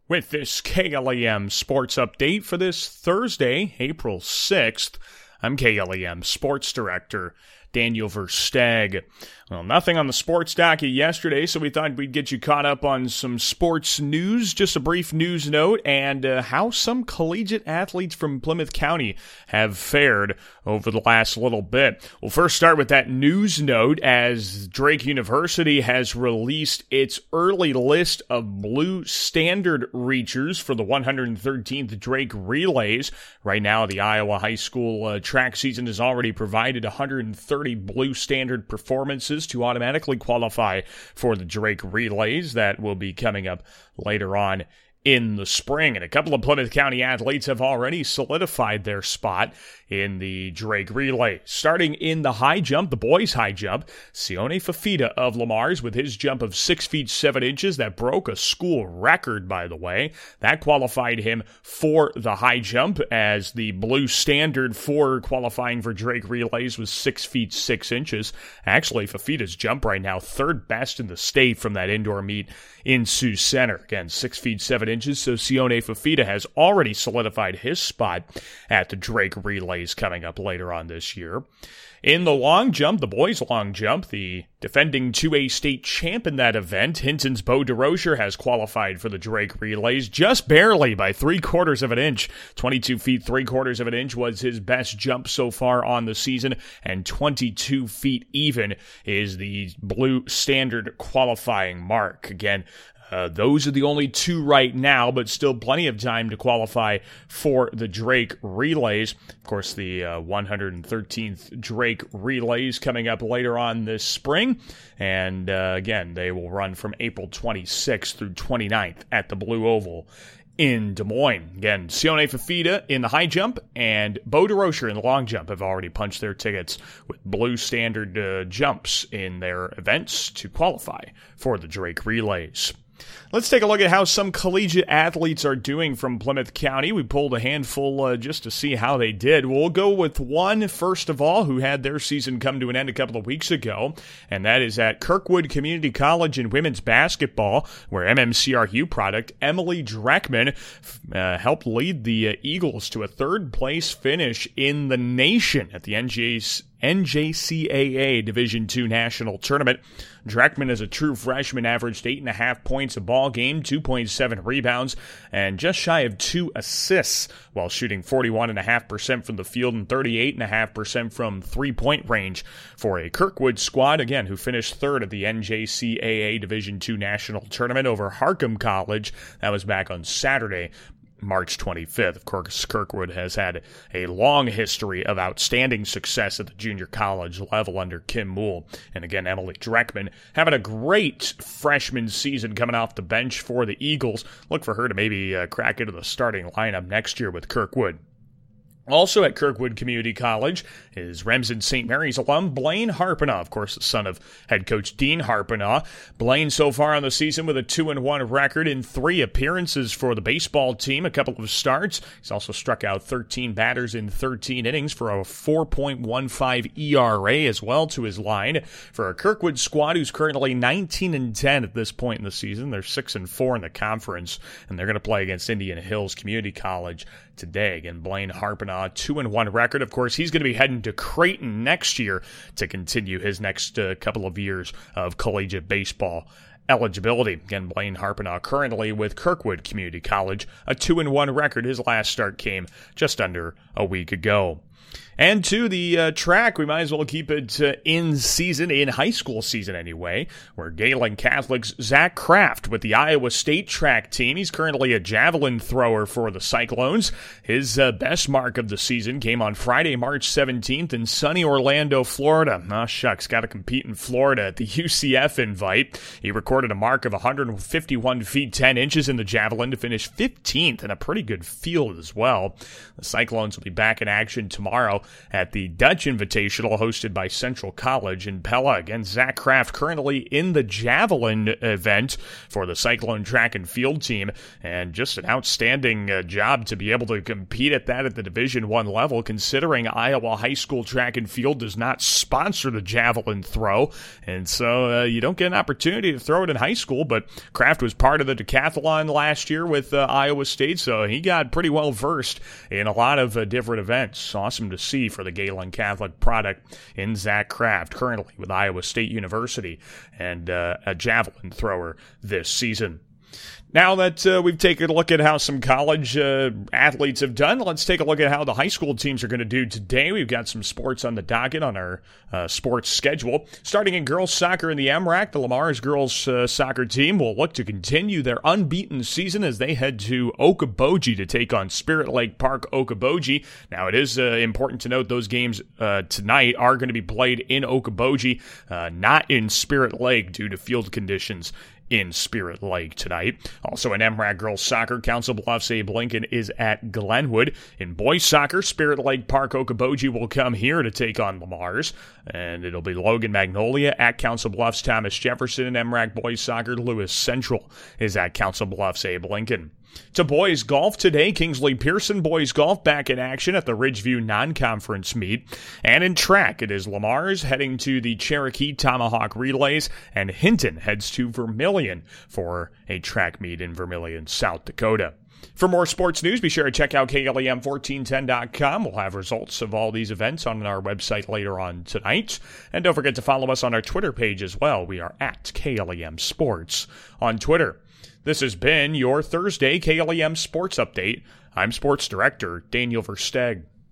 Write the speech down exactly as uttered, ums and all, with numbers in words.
With this K L E M sports update for this Thursday, April sixth, I'm K L E M sports director Daniel Versteg. Well, nothing on the sports docket yesterday, so we thought we'd get you caught up on some sports news. Just a brief news note and uh, how some collegiate athletes from Plymouth County have fared over the last little bit. We'll first start with that news note as Drake University has released its early list of blue standard reachers for the one hundred thirteenth Drake Relays. Right now, the Iowa high school uh, track season has already provided one hundred thirty blue standard performances to automatically qualify for the Drake Relays that will be coming up later on in the spring. And a couple of Plymouth County athletes have already solidified their spot in the Drake Relay. Starting in the high jump, the boys' high jump, Sione Fafita of Lamar's with his jump of six feet seven inches. That broke a school record, by the way. That qualified him for the high jump, as the blue standard for qualifying for Drake Relays was six feet six inches. Actually, Fafita's jump right now, third best in the state from that indoor meet in Sioux Center. Again, six feet seven inches, so Sione Fafita has already solidified his spot at the Drake Relays coming up later on this year. In the long jump, the boys' long jump, the defending two A state champ in that event, Hinton's Bo DeRocher, has qualified for the Drake Relays just barely by three quarters of an inch. twenty-two feet, three quarters of an inch was his best jump so far on the season, and twenty-two feet even is the blue standard qualifying mark. Again, Uh, those are the only two right now, but still plenty of time to qualify for the Drake Relays. Of course, the uh, one hundred thirteenth Drake Relays coming up later on this spring. And uh, again, they will run from April twenty-sixth through twenty-ninth at the Blue Oval in Des Moines. Again, Sione Fafita in the high jump and Bo DeRocher in the long jump have already punched their tickets with blue standard uh, jumps in their events to qualify for the Drake Relays. Let's take a look at how some collegiate athletes are doing from Plymouth County. We pulled a handful uh, just to see how they did. We'll go with one, first of all, who had their season come to an end a couple of weeks ago, and that is at Kirkwood Community College in women's basketball, where M M C R U product Emily Dreckman uh, helped lead the uh, Eagles to a third-place finish in the nation at the N J C A A Division two National Tournament. Dreckman, as a true freshman, averaged eight point five points a ball game, two point seven rebounds, and just shy of two assists, while shooting forty-one point five percent from the field and thirty-eight point five percent from three-point range for a Kirkwood squad, again, who finished third at the N J C A A Division two National Tournament over Harcum College. That was back on Saturday, March twenty-fifth. Of course, Kirkwood has had a long history of outstanding success at the junior college level under Kim Moole. And again, Emily Dreckman having a great freshman season coming off the bench for the Eagles. Look for her to maybe uh, crack into the starting lineup next year with Kirkwood. Also at Kirkwood Community College is Remsen Saint Mary's alum Blaine Harpenaugh, of course, the son of head coach Dean Harpenaugh. Blaine so far on the season with a two and one record in three appearances for the baseball team, a couple of starts. He's also struck out thirteen batters in thirteen innings for a four point one five E R A as well to his line. For a Kirkwood squad who's currently nineteen and ten at this point in the season, they're six and four in the conference, and they're going to play against Indian Hills Community College today. Again, Blaine Harpenaugh, two and one record. Of course, he's going to be heading to Creighton next year to continue his next uh, couple of years of collegiate baseball eligibility. Again, Blaine Harpenaugh currently with Kirkwood Community College, a two and one record. His last start came just under a week ago. And to the uh, track, we might as well keep it uh, in season, in high school season anyway, where Galen Catholic's Zach Kraft with the Iowa State track team. He's currently a javelin thrower for the Cyclones. His uh, best mark of the season came on Friday, March seventeenth in sunny Orlando, Florida. Ah, shucks, got to compete in Florida at the U C F invite. He recorded a mark of one hundred fifty-one feet ten inches in the javelin to finish fifteenth in a pretty good field as well. The Cyclones will be back in action tomorrow tomorrow at the Dutch Invitational hosted by Central College in Pella. Again, Zach Kraft currently in the javelin event for the Cyclone track and field team, and just an outstanding uh, job to be able to compete at that at the Division One level, considering Iowa High School track and field does not sponsor the javelin throw, and so uh, you don't get an opportunity to throw it in high school. But Kraft was part of the decathlon last year with uh, Iowa State, so he got pretty well versed in a lot of uh, different events. Awesome to see for the Galen Catholic product in Zach Kraft, currently with Iowa State University, and uh, a javelin thrower this season. Now that uh, we've taken a look at how some college uh, athletes have done, let's take a look at how the high school teams are going to do today. We've got some sports on the docket on our uh, sports schedule. Starting in girls soccer in the M RAC, the Lamar's girls uh, soccer team will look to continue their unbeaten season as they head to Okoboji to take on Spirit Lake Park Okoboji. Now, it is uh, important to note those games uh, tonight are going to be played in Okoboji, uh, not in Spirit Lake due to field conditions in Spirit Lake tonight. Also in M RAC girls soccer, Council Bluffs Abe Lincoln is at Glenwood. In boys soccer, Spirit Lake Park Okoboji will come here to take on Lamar's, and it'll be Logan Magnolia at Council Bluffs Thomas Jefferson. In M RAC boys soccer, Lewis Central is at Council Bluffs Abe Lincoln. To boys golf today, Kingsley Pearson boys golf back in action at the Ridgeview non-conference meet. And in track, it is Lamar's heading to the Cherokee Tomahawk Relays, and Hinton heads to Vermilion for a track meet in Vermilion, South Dakota. For more sports news, be sure to check out K L E M fourteen ten dot com. We'll have results of all these events on our website later on tonight. And don't forget to follow us on our Twitter page as well. We are at K L E M Sports on Twitter. This has been your Thursday K L E M Sports Update. I'm Sports Director Daniel Versteg.